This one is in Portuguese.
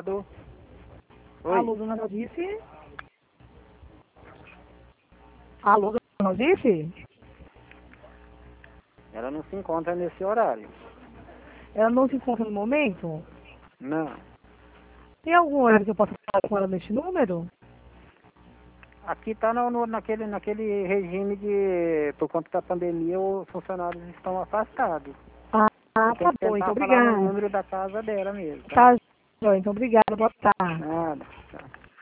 Obrigado. Oi. Alô, dona Valdice? Alô, dona Valdice? Ela não se encontra nesse horário. Ela não se encontra no momento? Não. Tem algum horário que eu possa falar com ela neste número? Aqui tá naquele regime de, por conta da pandemia, os funcionários estão afastados. Ah, Tem tá que bom, tentar então falar no obrigada. número da casa dela mesmo, tá? Tá, joia, então obrigada, boa tarde. Nada. Tá.